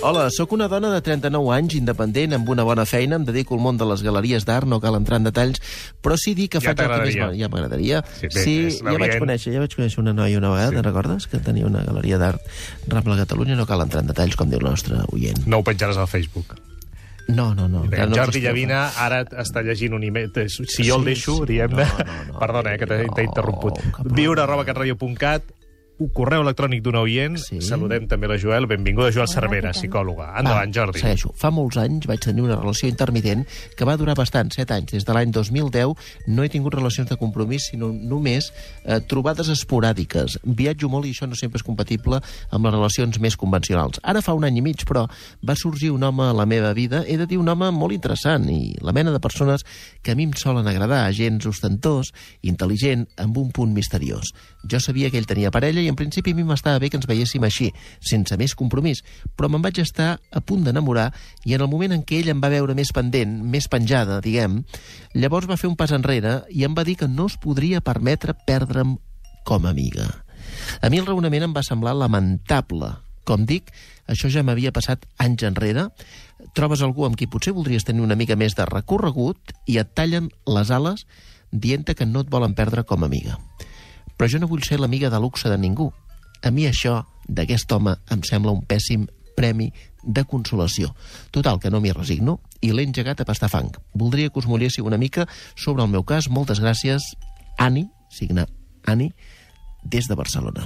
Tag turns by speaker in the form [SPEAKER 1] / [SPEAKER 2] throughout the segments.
[SPEAKER 1] Hola, sóc una dona de 39 anys, independent, amb una bona feina, em dedico al món de les galeries d'art, no cal entrar en detalls, però sí dir que faig el que més... Ja m'agradaria. Sí, ja vaig conèixer una noia una vegada, te'n recordes? Que tenia una galeria d'art Rambla Catalunya, no cal entrar en detalls, com diu el nostre oient.
[SPEAKER 2] No ho penjaràs al Facebook.
[SPEAKER 1] No.
[SPEAKER 2] Jordi Llavina ara està llegint un email. Si jo el deixo, diguem-ne... Perdona, que t'he interromput. viure@catradio.cat, un correu electrònic d'un oient. Saludem també la Joel. Benvinguda, Joel Cervera, psicòloga. Endavant, Jordi.
[SPEAKER 1] Segueixo. Fa molts anys vaig tenir una relació intermitent que va durar bastant, 7 anys. Des de l'any 2010 no he tingut relacions de compromís, sinó només trobades esporàdiques. Viatjo molt i això no sempre és compatible amb les relacions més convencionals. Ara fa un any i mig, però, va sorgir un home a la meva vida, he de dir un home molt interessant i la mena de persones que a mi em solen agradar, gens ostentós, intel·ligent, amb un punt misteriós. Jo sabia que ell tenia parella i en principi a mi m'estava bé que ens veiéssim així, sense més compromís, però me'n vaig estar a punt d'enamorar i en el moment en què ell em va veure més pendent, més penjada, diguem, llavors va fer un pas enrere i em va dir que no es podria permetre perdre'm com a amiga. A mi el raonament em va semblar lamentable. Com dic, això ja m'havia passat anys enrere. Trobes algú amb qui potser voldries tenir una mica més de recorregut i et tallen les ales dient-te que no et volen perdre com a amiga. Però jo no vull ser l'amiga de luxe de ningú. A mi això, d'aquest home, em sembla un pèssim premi de consolació. Total, que no m'hi resigno i l'he engegat a pastar fang. Voldria que us mulléssiu una mica sobre el meu cas. Moltes gràcies, Ani, signa Ani, des de Barcelona.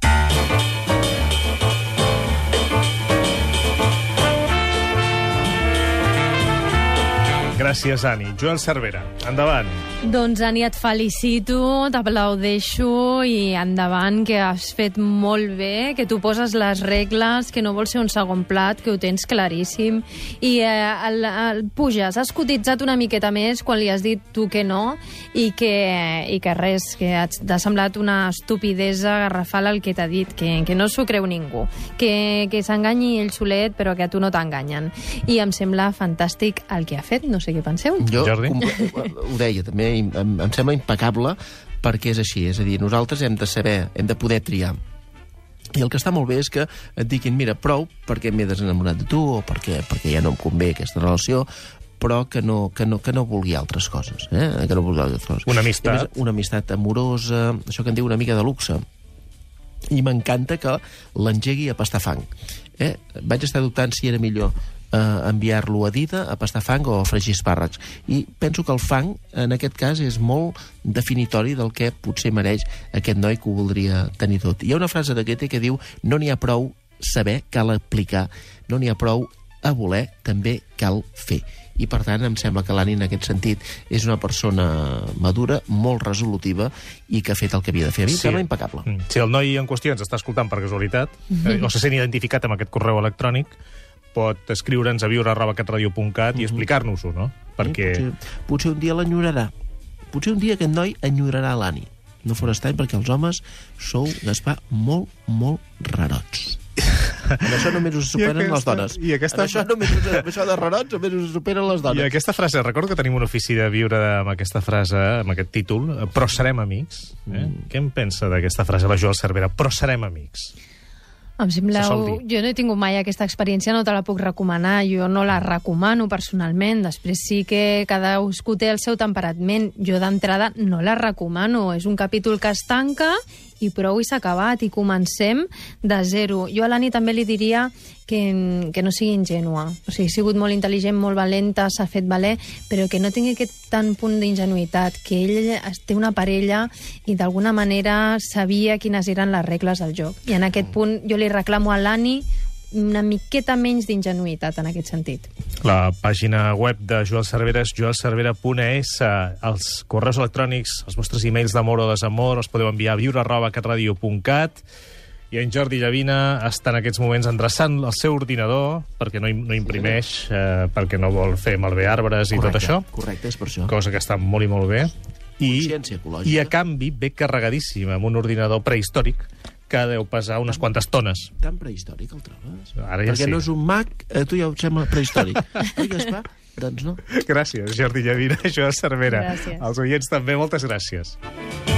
[SPEAKER 2] Gràcies, Ani. Joel Cervera, endavant.
[SPEAKER 3] Doncs, Ani, et felicito, t'aplaudeixo i endavant, que has fet molt bé, que tu poses les regles, que no vols ser un segon plat, que ho tens claríssim. I puges, has cotitzat una miqueta més quan li has dit tu que no i que res, que t'ha semblat una estupidesa garrafal el que t'ha dit, que no s'ho creu ningú, que s'enganyi ell solet, però que a tu no t'enganyen. I em sembla fantàstic el que ha fet, no sé què penseu.
[SPEAKER 1] Jo
[SPEAKER 2] Jordi?
[SPEAKER 1] Ho deia també, em sembla impecable perquè és així, és a dir, nosaltres hem de poder triar. I el que està molt bé és que et diguin, mira, prou, perquè m'he desenamorat de tu o perquè ja no em convé aquesta relació, però que no vulgui altres coses. Que no vulgui altres coses.
[SPEAKER 2] Una amistat.
[SPEAKER 1] Més, una amistat amorosa, això que en diu una mica de luxe. I m'encanta que l'engegui a pastar fang. Vaig estar dubtant si era millor enviar-lo a dida, a pastar fang o a fregir espàrrecs. I penso que el fang, en aquest cas, és molt definitori del que potser mereix aquest noi que ho voldria tenir tot. Hi ha una frase de Goethe que diu: no n'hi ha prou saber, cal aplicar. No n'hi ha prou a voler, també cal fer. I, per tant, em sembla que l'Ani, en aquest sentit, és una persona madura, molt resolutiva i que ha fet el que havia de fer. A mi em sembla impecable.
[SPEAKER 2] Si el noi en qüestió ens està escoltant per casualitat, o se sent identificat amb aquest correu electrònic, pot escriure'ns a viure@catradio.cat i explicar-nos-ho, no? Perquè...
[SPEAKER 1] Potser un dia l'enyorarà. Potser un dia aquest noi enyorarà l'Ani. No fora estrany, perquè els homes sou, Gaspar, molt, molt rarots. En això només us superen les dones. Això de rarots només us superen les dones.
[SPEAKER 2] I aquesta frase, recordo que tenim un ofici de viure amb aquesta frase, amb aquest títol, però serem amics. Què en pensa d'aquesta frase la Joel Cervera? Però serem amics.
[SPEAKER 3] Em sembla... Jo no he tingut mai aquesta experiència, no te la puc recomanar. Jo no la recomano personalment. Després sí que cadascú té el seu temperament. Jo d'entrada no la recomano. És un capítol que es tanca i prou i s'ha acabat, i comencem de zero. Jo a l'Ani també li diria que no sigui ingènua. O sigui, ha sigut molt intel·ligent, molt valenta, s'ha fet valer, però que no tingui aquest tant punt d'ingenuïtat, que ell té una parella i d'alguna manera sabia quines eren les regles del joc. I en aquest punt jo li reclamo a l'Ani una miqueta menys d'ingenuïtat en aquest sentit.
[SPEAKER 2] La pàgina web de Joel Cervera és joelcervera.es. Els correus electrònics, els vostres e-mails d'amor o desamor, els podeu enviar a viure@catradio.cat. I en Jordi Llavina està en aquests moments endreçant el seu ordinador perquè no imprimeix, perquè no vol fer malbé arbres i tot això.
[SPEAKER 1] Correcte, és per això.
[SPEAKER 2] Cosa que està molt i molt bé.
[SPEAKER 1] Consciència ecològica.
[SPEAKER 2] I a canvi ve carregadíssim amb un ordinador prehistòric que deu pesar unes quantes tones.
[SPEAKER 1] Tan prehistòric el trobes?
[SPEAKER 2] Ara ja
[SPEAKER 1] perquè
[SPEAKER 2] sí.
[SPEAKER 1] No és un Mac, a tu ja ho sembla prehistòric. Oi, Gaspar? Doncs no.
[SPEAKER 2] Gràcies, Jordi Llavina, Joel Cervera.
[SPEAKER 3] Gràcies.
[SPEAKER 2] Als oients també, moltes gràcies.